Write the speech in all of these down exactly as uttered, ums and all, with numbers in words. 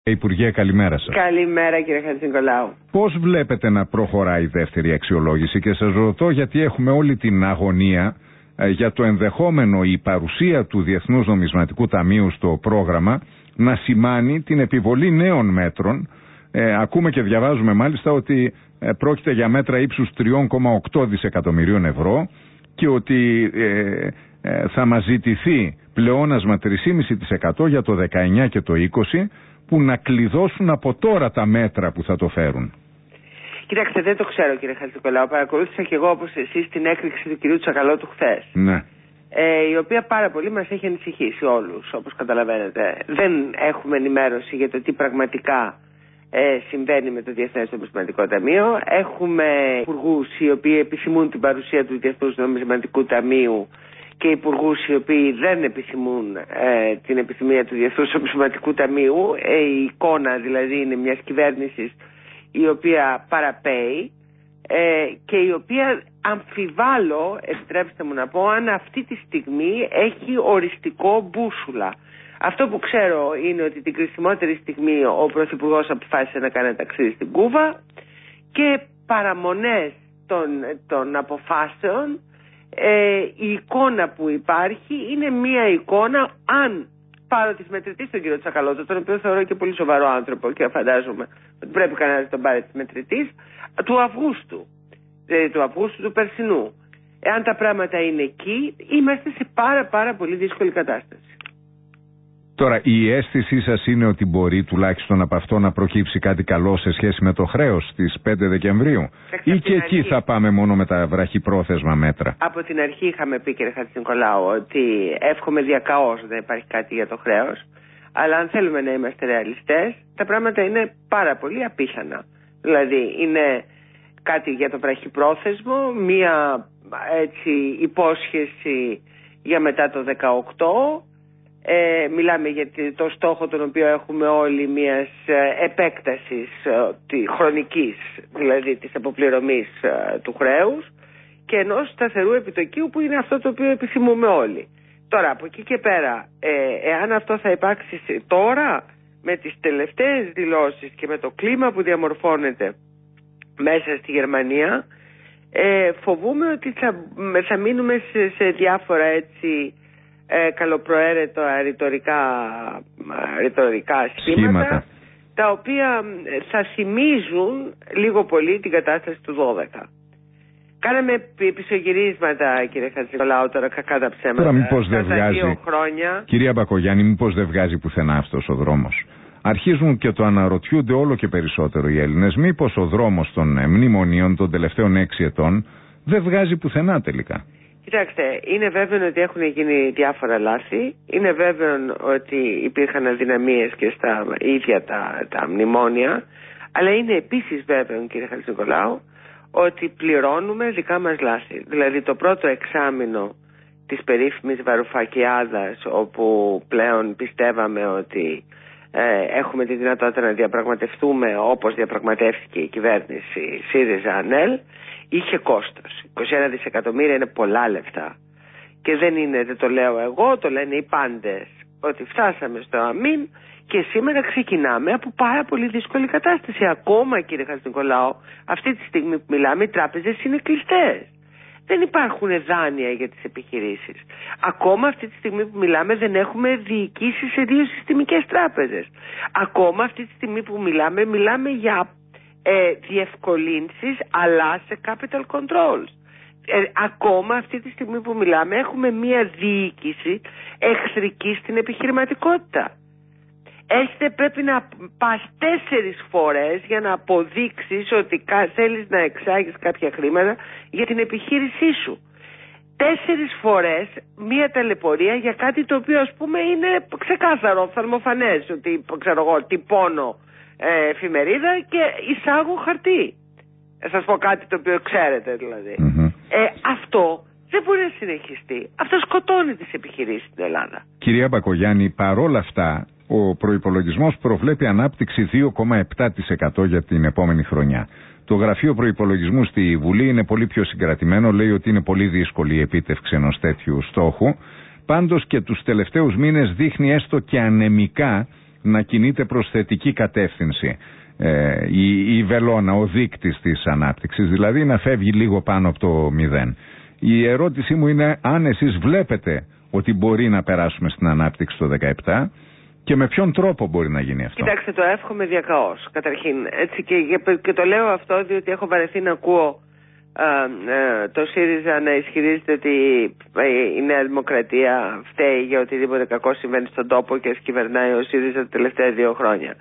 Υπουργέ, καλημέρα σας. Καλημέρα κύριε Χατζηνικολάου. Πώς βλέπετε να προχωράει η δεύτερη αξιολόγηση, και σας ρωτώ γιατί έχουμε όλη την αγωνία ε, για το ενδεχόμενο η παρουσία του Διεθνούς Νομισματικού Ταμείου στο πρόγραμμα να σημάνει την επιβολή νέων μέτρων. Ε, ακούμε και διαβάζουμε μάλιστα ότι ε, πρόκειται για μέτρα ύψους τρία κόμμα οκτώ δισεκατομμυρίων ευρώ και ότι ε, ε, θα μας ζητηθεί πλεόνασμα τρία κόμμα πέντε τοις εκατό για το δεκαεννιά και το είκοσι, που να κλειδώσουν από τώρα τα μέτρα που θα το φέρουν. Κοιτάξτε, δεν το ξέρω κύριε Χατζηνικολάου. Παρακολούθησα και εγώ όπως εσείς την έκρηξη του κυρίου Τσακαλώτου χθες. Ναι. Ε, η οποία πάρα πολύ μας έχει ανησυχήσει όλους, όπως καταλαβαίνετε. Δεν έχουμε ενημέρωση για το τι πραγματικά ε, συμβαίνει με το Διεθνές Νομισματικό Ταμείο. Έχουμε υπουργούς οι οποίοι επισημούν την παρουσία του Διεθνούς Νομισματικού Ταμείου και υπουργούς οι οποίοι δεν επισημούν ε, την επιθυμία του Διεθνούς Νομισματικού Ταμείου. Ε, η εικόνα δηλαδή είναι μιας κυβέρνησης η οποία παραπέει ε, και η οποία αμφιβάλλω, επιτρέψτε μου να πω, αν αυτή τη στιγμή έχει οριστικό μπούσουλα. Αυτό που ξέρω είναι ότι την κρισιμότερη στιγμή ο Πρωθυπουργός αποφάσισε να κάνει ταξίδι στην Κούβα και παραμονές των, των αποφάσεων. Ε, η εικόνα που υπάρχει είναι μια εικόνα, αν πάρω της μετρητής τον κύριο Τσακαλώτο, τον οποίο θεωρώ και πολύ σοβαρό άνθρωπο και φαντάζομαι ότι πρέπει κανένας να τον πάρει της μετρητής, του Αυγούστου, δηλαδή του Αυγούστου του περσινού. Εάν τα πράγματα είναι εκεί, είμαστε σε πάρα πάρα πολύ δύσκολη κατάσταση. Τώρα, η αίσθησή σας είναι ότι μπορεί τουλάχιστον από αυτό να προκύψει κάτι καλό σε σχέση με το χρέος στις πέντε Δεκεμβρίου, ή και εκεί αρχή θα πάμε μόνο με τα βραχυπρόθεσμα μέτρα? Από την αρχή είχαμε πει κύριε Χατζηνικολάου ότι εύχομαι διακαώς να υπάρχει κάτι για το χρέος, αλλά αν θέλουμε να είμαστε ρεαλιστές, τα πράγματα είναι πάρα πολύ απίθανα. Δηλαδή είναι κάτι για το βραχυπρόθεσμο, μία έτσι υπόσχεση για μετά το δεκαοκτώ. Ε, μιλάμε για το στόχο τον οποίο έχουμε όλοι μιας ε, επέκτασης ε, τη, χρονικής, δηλαδή της αποπληρωμής ε, του χρέους, και ενός σταθερού επιτοκίου που είναι αυτό το οποίο επιθυμούμε όλοι. Τώρα από εκεί και πέρα, ε, εάν αυτό θα υπάρξει τώρα, με τις τελευταίες δηλώσεις και με το κλίμα που διαμορφώνεται μέσα στη Γερμανία, ε, φοβούμε ότι θα, θα μείνουμε σε, σε διάφορα έτσι Ε, καλοπροαίρετα ρητορικά, ρητορικά σχήματα, σχήματα, τα οποία θα θυμίζουν λίγο πολύ την κατάσταση του δώδεκα. Κάναμε πισωγυρίσματα κύριε Χατζηνικολάου, τώρα κακά τα ψέματα. Τώρα μήπως δεν βγάζει, δύο χρόνια. Κυρία Μπακογιάννη, μήπως δεν βγάζει πουθενά αυτός ο δρόμος? Αρχίζουν και το αναρωτιούνται όλο και περισσότερο οι Έλληνες. Μήπως ο δρόμος των μνημονίων των τελευταίων έξι ετών δεν βγάζει πουθενά τελικά? Κοιτάξτε, είναι βέβαιο ότι έχουν γίνει διάφορα λάθη. Είναι βέβαιο ότι υπήρχαν αδυναμίες και στα ίδια τα, τα μνημόνια. Αλλά είναι επίσης βέβαιο, κύριε Χατζηνικολάου, ότι πληρώνουμε δικά μας λάθη. Δηλαδή το πρώτο εξάμηνο της περίφημης Βαρουφακιάδας, όπου πλέον πιστεύαμε ότι ε, έχουμε τη δυνατότητα να διαπραγματευτούμε όπως διαπραγματεύτηκε η κυβέρνηση ΣΥΡΙΖΑ-ΑΝΕΛ, είχε κόστος. είκοσι ένα δισεκατομμύρια είναι πολλά λεφτά. Και δεν είναι, δεν το λέω εγώ, το λένε οι πάντες, ότι φτάσαμε στο αμήν και σήμερα ξεκινάμε από πάρα πολύ δύσκολη κατάσταση. Ακόμα κύριε Χατζηνικολάου, αυτή τη στιγμή που μιλάμε οι τράπεζες είναι κλειστές. Δεν υπάρχουν δάνεια για τις επιχειρήσεις. Ακόμα αυτή τη στιγμή που μιλάμε δεν έχουμε διοικήσεις σε δύο συστημικές τράπεζες. Ακόμα αυτή τη στιγμή που μιλάμε, μιλάμε για Ε, διευκολύνσεις αλλά σε capital controls. Ε, ακόμα αυτή τη στιγμή που μιλάμε έχουμε μία διοίκηση εχθρική στην επιχειρηματικότητα. Έχετε πρέπει να πας τέσσερις φορές για να αποδείξεις ότι θέλεις να εξάγεις κάποια χρήματα για την επιχείρησή σου. Τέσσερις φορές μία ταλαιπωρία για κάτι το οποίο ας πούμε είναι ξεκάθαρο, οφθαλμοφανές, ότι ξέρω εγώ τυπώνω Ε, εφημερίδα και εισάγω χαρτί. Θα σας πω κάτι το οποίο ξέρετε δηλαδή. Mm-hmm. Ε, αυτό δεν μπορεί να συνεχιστεί. Αυτό σκοτώνει τις επιχειρήσεις στην Ελλάδα. Κυρία Μπακογιάννη, παρόλα αυτά ο προϋπολογισμός προβλέπει ανάπτυξη δύο κόμμα επτά τοις εκατό για την επόμενη χρονιά. Το Γραφείο Προϋπολογισμού στη Βουλή είναι πολύ πιο συγκρατημένο, λέει ότι είναι πολύ δύσκολη η επίτευξη ενός τέτοιου στόχου. Πάντως και τους τελευταίους μήνες δείχνει έστω και ανεμικά να κινείται προς θετική κατεύθυνση ε, η, η βελόνα, ο δείκτης της ανάπτυξης, δηλαδή να φεύγει λίγο πάνω από το μηδέν. Η ερώτησή μου είναι αν εσείς βλέπετε ότι μπορεί να περάσουμε στην ανάπτυξη το δεκαεπτά και με ποιον τρόπο μπορεί να γίνει αυτό. Κοιτάξτε, το εύχομαι διακαώς. Καταρχήν, έτσι και, και το λέω αυτό διότι έχω βαρεθεί να ακούω ε, ε, το ΣΥΡΙΖΑ να ισχυρίζεται ότι η Νέα Δημοκρατία φταίει για οτιδήποτε κακό συμβαίνει στον τόπο και ας κυβερνάει ο ΣΥΡΙΖΑ τα τελευταία δύο χρόνια.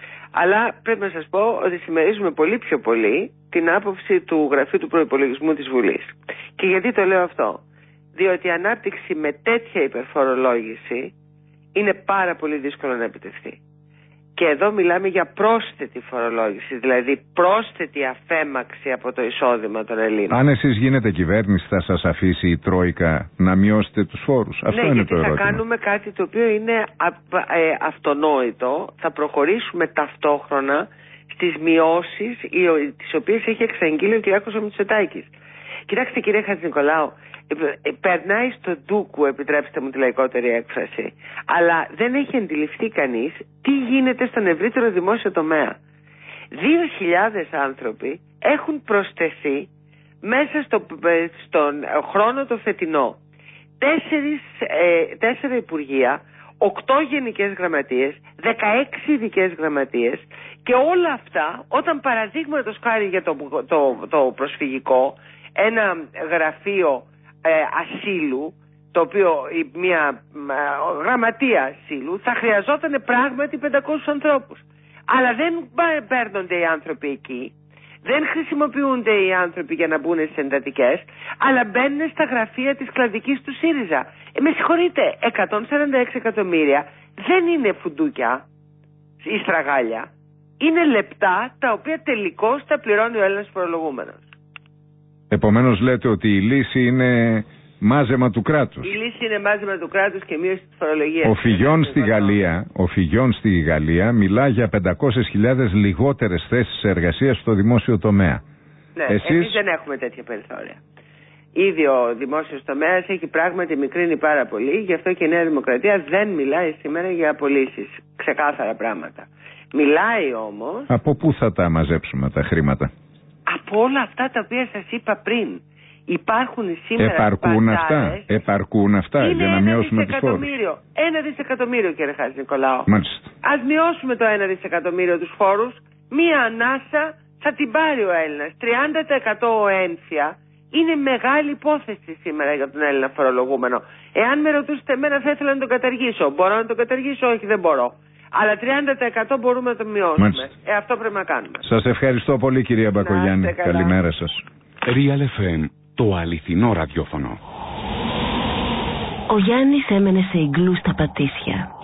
Αλλά πρέπει να σας πω ότι συμμερίζουμε πολύ πιο πολύ την άποψη του Γραφείου του Προϋπολογισμού της Βουλής. Και γιατί το λέω αυτό? Διότι η ανάπτυξη με τέτοια υπερφορολόγηση είναι πάρα πολύ δύσκολο να επιτευχθεί. Και εδώ μιλάμε για πρόσθετη φορολόγηση, δηλαδή πρόσθετη αφέμαξη από το εισόδημα των Ελλήνων. Αν εσείς γίνετε κυβέρνηση, θα σας αφήσει η Τρόικα να μειώσετε τους φόρους? Αυτό ναι, είναι γιατί το ερώτημα. Θα κάνουμε κάτι το οποίο είναι α, ε, αυτονόητο. Θα προχωρήσουμε ταυτόχρονα στις μειώσεις τις οποίες έχει εξαγγείλει ο Κυριάκος Μητσοτάκης. Κοιτάξτε, κύριε Χατζηνικολάου, περνάει στο ντούκου, επιτρέψτε μου τη λαϊκότερη έκφραση, αλλά δεν έχει αντιληφθεί κανείς τι γίνεται στον ευρύτερο δημόσιο τομέα. Δύο χιλιάδες άνθρωποι έχουν προσθεθεί μέσα στο, στον χρόνο το φετινό. Τέσσερις, ε, τέσσερα υπουργεία, οκτώ γενικές γραμματείες, δεκαέξι ειδικές γραμματείες, και όλα αυτά όταν παραδείγματος χάρη για το, το, το προσφυγικό, ένα γραφείο ε, ασύλου, το οποίο μια ε, γραμματεία ασύλου θα χρειαζόταν πράγματι πεντακόσιους ανθρώπους. Αλλά δεν παίρνονται οι άνθρωποι εκεί, δεν χρησιμοποιούνται οι άνθρωποι για να μπουν στις εντατικές, αλλά μπαίνουν στα γραφεία της κλαδικής του ΣΥΡΙΖΑ. Ε, με συγχωρείτε, εκατόν σαράντα έξι εκατομμύρια δεν είναι φουντούκια ή στραγάλια. Είναι λεπτά τα οποία τελικώς τα πληρώνει ο Έλληνας φορολογούμενος. Επομένως λέτε ότι η λύση είναι μάζεμα του κράτους. Η λύση είναι μάζεμα του κράτους και μείωση της φορολογίας. Ο Φιγιόν στη Γαλλία, ο Φιγιόν στη Γαλλία μιλά για πεντακόσιες χιλιάδες λιγότερες θέσεις εργασίας στο δημόσιο τομέα. Ναι, εσείς... εμείς δεν έχουμε τέτοια περιθώρια. Ήδη ο δημόσιος τομέας έχει πράγματι μικρύνει πάρα πολύ, γι' αυτό και η Νέα Δημοκρατία δεν μιλάει σήμερα για απολύσεις. Ξεκάθαρα πράγματα. Μιλάει όμως... Από πού θα τα μαζέψουμε τα χρήματα? Από όλα αυτά τα οποία σας είπα πριν. Υπάρχουν σήμερα επαρκούν αυτά, επαρκούν αυτά για να μειώσουμε τους φόρους? Ένα δισεκατομμύριο, κύριε Χατζηνικολάου. Μάλιστα. Ας μειώσουμε το ένα δισεκατομμύριο τους φόρους, μία ανάσα θα την πάρει ο Έλληνας. τριάντα τοις εκατό ένφια είναι μεγάλη υπόθεση σήμερα για τον Έλληνα φορολογούμενο. Εάν με ρωτούσετε εμένα, θα ήθελα να τον καταργήσω. Μπορώ να τον καταργήσω? Όχι, δεν μπορώ. Αλλά τριάντα τοις εκατό μπορούμε να το μειώσουμε. Ε, αυτό πρέπει να κάνουμε. Σας ευχαριστώ πολύ, κυρία Μπακογιάννη. Καλημέρα σας. Real εφ εμ, το αληθινό ραδιόφωνο. Ο Γιάννης έμενε σε ιγκλού στα Πατήσια.